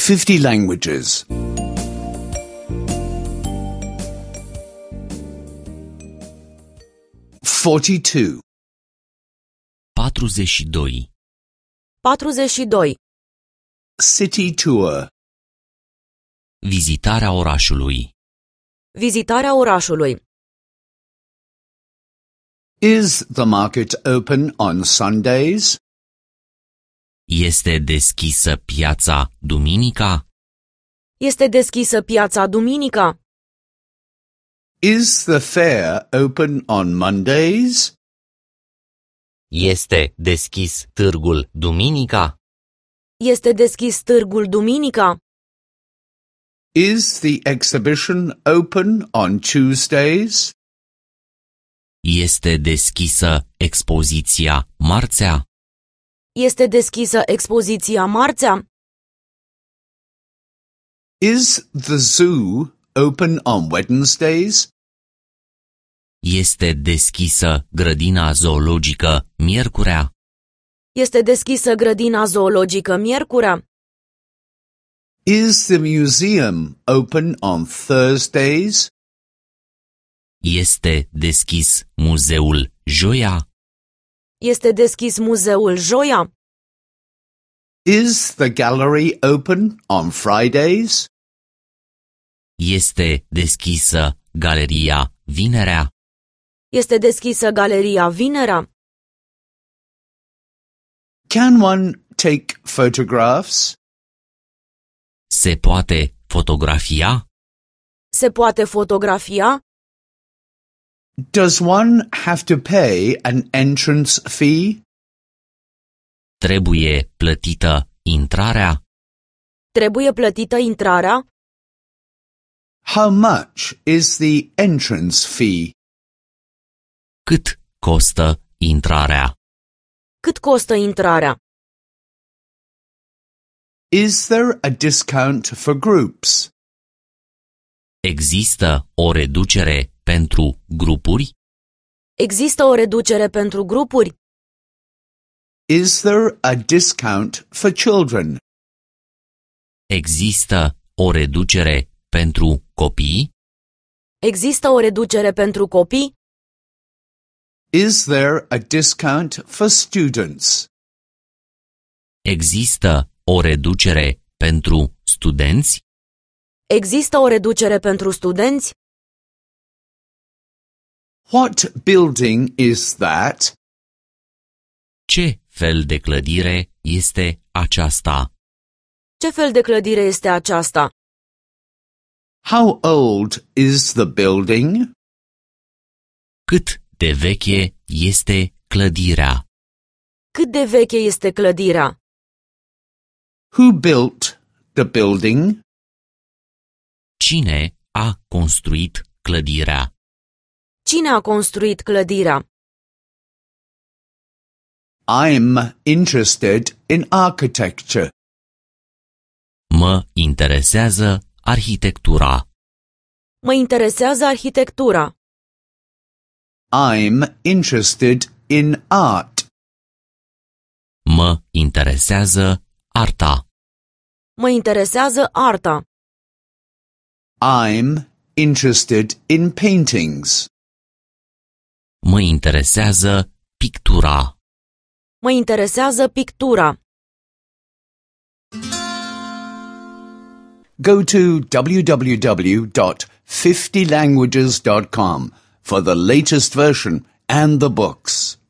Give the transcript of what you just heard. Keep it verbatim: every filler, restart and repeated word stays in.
fifty languages. Forty-two. patruzeci și doi. patruzeci și doi. City tour. Vizitarea orașului. Vizitarea orașului. Is the market open on Sundays? Este deschisă piața duminica? Este deschisă piața duminica? Is the fair open on Mondays? Este deschis târgul duminica? Este deschis târgul duminica? Is the exhibition open on Tuesdays? Este deschisă expoziția marțea? Este deschisă expoziția marțea? Is the zoo open on Wednesdays? Este deschisă grădina zoologică miercurea? Este deschisă grădina zoologică miercurea? Is the museum open on Thursdays? Este deschis muzeul joia? Este deschis muzeul joia? Is the gallery open on Fridays? Este deschisă galeria vinerea? Este deschisă galeria vinerea? Can one take photographs? Se poate fotografia? Se poate fotografia? Does one have to pay an entrance fee? Trebuie plătită intrarea? Trebuie plătită intrarea? How much is the entrance fee? Cât costă intrarea? Cât costă intrarea? Is there a discount for groups? Există o reducere pentru grupuri? Există o reducere pentru grupuri? Is there a discount for children? Există o reducere pentru copii? Există o reducere pentru copii? Is there a discount for students? Există o reducere pentru studenți? Există o reducere pentru studenți? What building is that? Ce fel de clădire este aceasta? Ce fel de clădire este aceasta? How old is the building? Cât de veche este clădirea? Cât de veche este clădirea? Who built the building? Cine a construit clădirea? Cine a construit clădirea? I'm interested in architecture. Mă interesează arhitectura. Mă interesează arhitectura. I'm interested in art. Mă interesează arta. Mă interesează arta. I'm interested in paintings. Mă interesează pictura. Mă interesează pictura. Go to w w w dot fifty languages dot com for the latest version and the books.